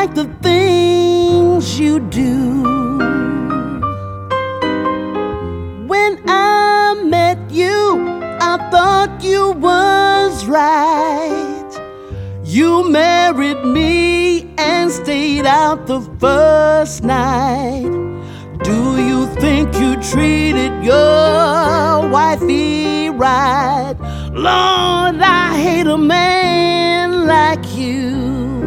like the things you do. When I met you, I thought you was right. You married me and stayed out the first night. Do you think you treated your wifey right? Lord, I hate a man like you.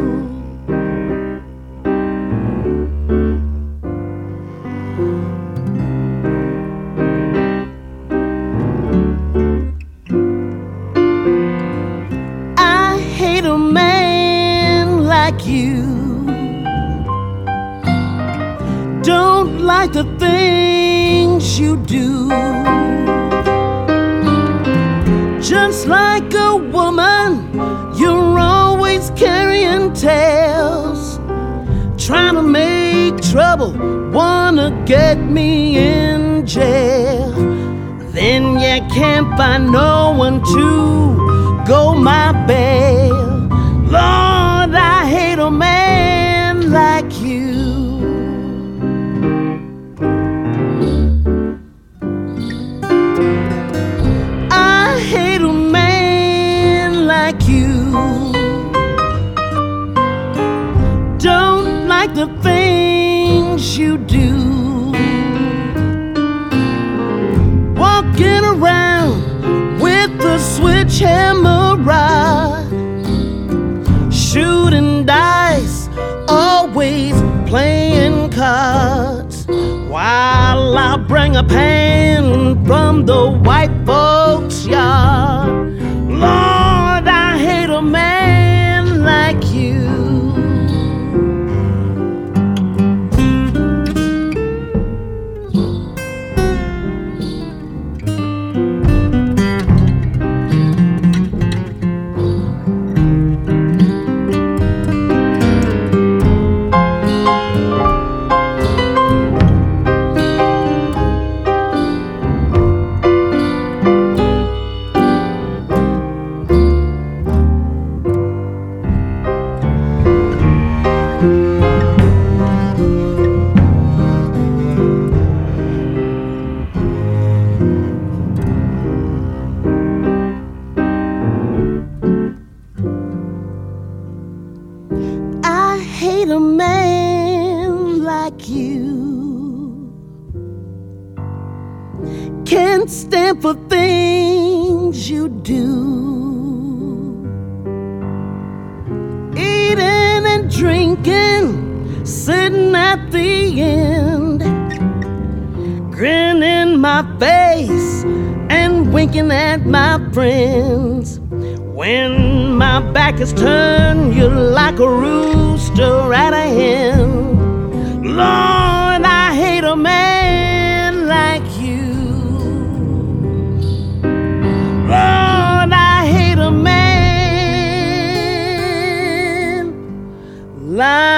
I hate a man like you. Don't like the things you do. Just like a woman, you're always carrying tales, trying to make trouble, wanna get me in jail. Then you can't find no one to go my bail. Lord, I hate a man like you. I hate a man like you. Don't like the things you do. Walking around with a switchhammer rod, shooting dice, always playing cards, while I bring a pan from the white folks' yard. Lord, I hate a man like you. I hate a man like you. Can't stand for things you do. Eating and drinking, sitting at the end, grinning my face and winking at my friends. When my back is turned, you're like a rooster at a hen. Lord, I hate a man like you. Lord, I hate a man like